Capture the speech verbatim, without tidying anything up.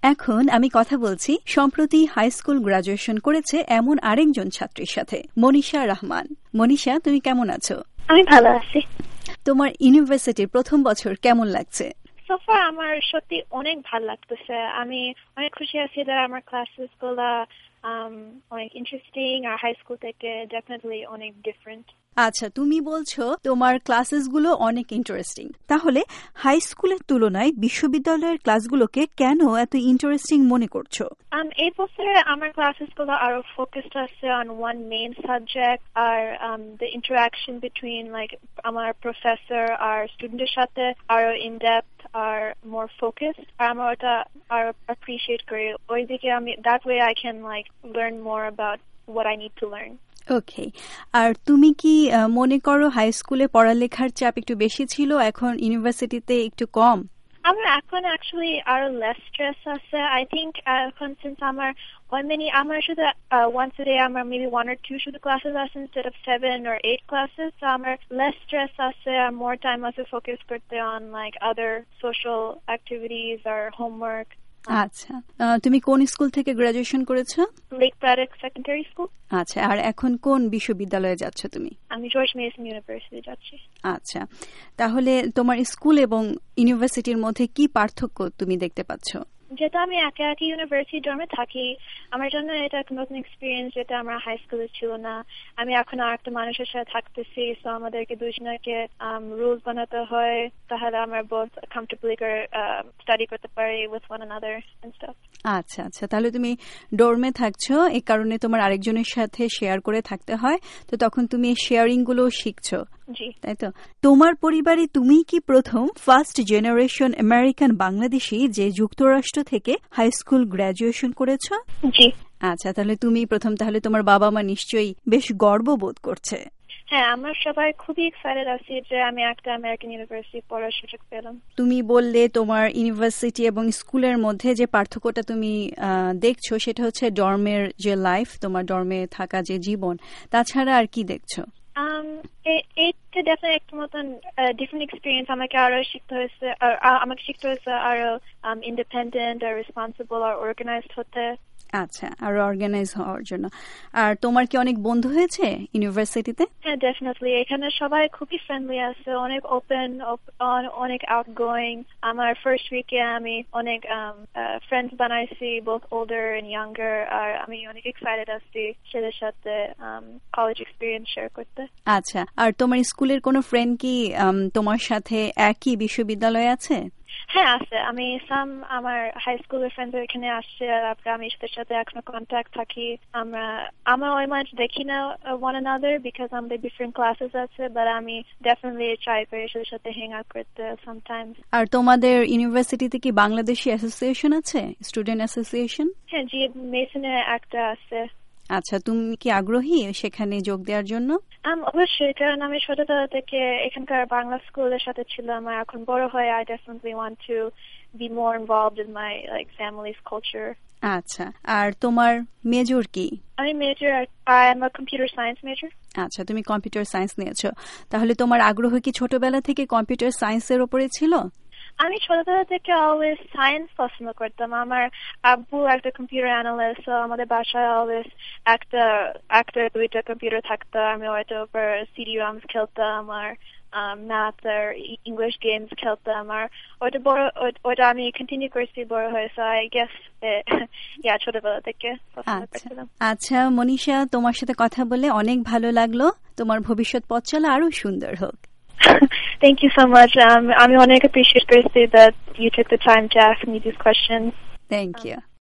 এখন আমি কথা বলছি সম্প্রতি হাই স্কুল গ্রাজুয়েশন করেছে এমন আরেকজন ছাত্রীর সাথে, মনীষা রহমান। মনীষা, তুমি কেমন আছো? আমি ভালো আছি। তোমার ইউনিভার্সিটির প্রথম বছর কেমন লাগছে? সোফার আমার সত্যি অনেক ভালো লাগতেছে। আমি অনেক খুশি আছি যে আমার ক্লাসেস গুলো অনেক ইন্টারেস্টিং আর হাই স্কুল থেকে ডেফিনেটলি অনেক ডিফারেন্ট। আচ্ছা, তুমি বলছো তোমার ক্লাসেস গুলো অনেক ইন্টারেস্টিং, তাহলে হাই স্কুলের তুলনায় বিশ্ববিদ্যালয়ের ক্লাসগুলোকে কেন এত ইন্টারেস্টিং মনে করছো? এই বছরে আমার ক্লাসেস গুলো আরো ফোকাসড আছে অন ওয়ান মেইন সাবজেক্ট, আর দ্য ইন্টারাকশন বিটুইন লাইক আমার প্রফেসর আর স্টুডেন্টের সাথে আরো ইন ডেপথ আর মোর ফোকাসড, আর আমার ওটা আরো অ্যাপ্রিশিয়েট করি। ওইদিকে আমি that way I can like learn more about what I need to learn. Okay, আর তুমি কি মনে করো হাই স্কুলে পড়ালেখার চাপ একটু বেশি ছিল, এখন ইউনিভার্সিটিতে একটু কম? আমার এখন অ্যাকচুয়ালি আরো লেস স্ট্রেস আছে। আই থিঙ্ক এখন সিন্স আমার one many আমার শুধু once a day আমার maybe one or two শুধু classes আছে instead of seven or eight classes, so আমার less stress আছে আর more time আছে focus করতে on like other social activities or homework. আচ্ছা, তুমি কোন স্কুল থেকে গ্রাজুয়েশন করেছো? লেক প্রাডক সেকেন্ডারি স্কুল। আচ্ছা, আর এখন কোন বিশ্ববিদ্যালয়ে যাচ্ছ তুমি? আমি জর্জ মেসন ইউনিভার্সিটি যাচ্ছি। আচ্ছা, তাহলে তোমার স্কুল এবং ইউনিভার্সিটির মধ্যে কি পার্থক্য তুমি দেখতে পাচ্ছো? যেটা আমি একা একা ইউনিভার্সিটি ডর্মে থাকি, আমার জন্য এটা একটা নতুন এক্সপিরিয়েন্স যেটা আমার হাই স্কুলে ছিল না। আমি এখন আর একটা মানুষের সাথে থাকতেছি, সো আমাদেরকে দুজনকে রুলস বানাতে হয়, তাহলে আমরা বোথ কমফর্টেবলি করে স্টাডি করতে পারি with one another and stuff. আচ্ছা আচ্ছা, তাহলে তুমি ডর্মে থাকছো, এই কারণে তোমার আরেকজনের সাথে শেয়ার করে থাকতে হয়, তো তখন তুমি এই শেয়ারিং গুলো শিখছো, তাই তো? তোমার পরিবারে তুমি কি প্রথম ফার্স্ট জেনারেশন আমেরিকান বাংলাদেশী যে যুক্তরাষ্ট্র থেকে হাই স্কুল গ্রাজুয়েশন করেছো? জি। আচ্ছা, তাহলে তুমি প্রথম, তাহলে তোমার বাবা মা নিশ্চয়ই বেশ গর্ববোধ করছে। হ্যাঁ, আমরা সবাই খুবই এক্সাইটেড আছি যে আমি একটা আমেরিকান ইউনিভার্সিটি পড়ার সুযোগ পেলাম। তুমি বললে তোমার ইউনিভার্সিটি এবং স্কুলের মধ্যে যে পার্থক্যটা তুমি দেখছো সেটা হচ্ছে ডর্মের যে লাইফ, তোমার ডর্মে থাকা যে জীবন, তাছাড়া আর কি দেখছো? এইটা ডেফিনেটলি একটা মতন ডিফারেন্ট এক্সপিরিয়েন্স। আমাকে আরো শিখতে হয়েছে, আমাকে শিখতে হয়েছে আরো ইন্ডিপেন্ডেন্ট আর রেসপন্সিবল আর অর্গানাইজড হতে। আচ্ছা, আর অর্গানাইজ হওয়ার জন্য। আর তোমার কি অনেক বন্ধু হয়েছে ইউনিভার্সিটিতে? হ্যাঁ, ডেফিনেটলি। এখানে সবাই খুবই ফ্রেন্ডলি আছে, অনেক ওপেন, অনেক আউটগোয়িং। আমার ফার্স্ট উইকে আমি অনেক ফ্রেন্ডস বানাইছি, বোথ ওল্ডার এন্ড ইয়াঙ্গার, আর আমি অনেক এক্সাইটেড আছি সেদের সাথে কলেজ এক্সপিরিয়েন্স শেয়ার করতে। আচ্ছা, আর তোমার স্কুলের কোনো ফ্রেন্ড কি তোমার সাথে একই বিশ্ববিদ্যালয়ে আছে? হ্যাঁ, আছে। আমি সাম আমার হাই স্কুলের ফ্রেন্ড এখানে আসছে, আর আমি সাথে সাথে এখনো কন্ট্যাক্ট থাকি। আমরা আমরা ওই মাঝ দেখি না ওয়ান অ্যানাদার বিকজ আমাদের ডিফারেন্ট ক্লাসেস আছে, বাট আমি ডেফিনেটলি ট্রাই করি সাথে সাথে হ্যাং আউট করতে সামটাইমস। আর তোমাদের ইউনিভার্সিটিতে কি বাংলাদেশি অ্যাসোসিয়েশন আছে, স্টুডেন্ট অ্যাসোসিয়েশন? হ্যাঁ, জি, মেসনে একটা আছে। আচ্ছা, তুমি কি আগ্রহী সেখানে যোগ দেওয়ার জন্য? অবশ্যই, কারণ আমি ছোটবেলা থেকে এখানকার বাংলা স্কুলের সাথে ছিলাম, আর এখন বড় হয়ে I definitely want to be more involved in my like families culture. আচ্ছা, আর তোমার মেজর কি? আমি major I am a computer science major. আচ্ছা, তুমি কম্পিউটার সায়েন্স নিয়েছো, তাহলে তোমার আগ্রহ কি ছোটবেলা থেকে কম্পিউটার সায়েন্সের উপরে ছিল? আমি ছোটবেলা থেকে অলওয়েজ সায়েন্স পছন্দ করতাম। আমার আব্বু একটা কম্পিউটার অ্যানালিস্ট, আমাদের বাসায় অলওয়েজ একটা একটা দুইটা কম্পিউটার থাকতো। আমি ওইটার উপর সিডি রমস খেলতাম, আর ম্যাথ আর ইংলিশ গেমস খেলতাম, আর ওইটা বড় ওইটা আমি কন্টিনিউ করছি বড় হয়েছে। আই গেস ইয়া ছোটবেলা থেকে পছন্দ করছিলাম। আচ্ছা মনীষা, তোমার সাথে কথা বলে অনেক ভালো লাগলো। তোমার ভবিষ্যৎ পথ চলা আরো সুন্দর হোক। Thank you so much. Um, I'm honored, appreciate that you took the time to ask me these questions. Thank you.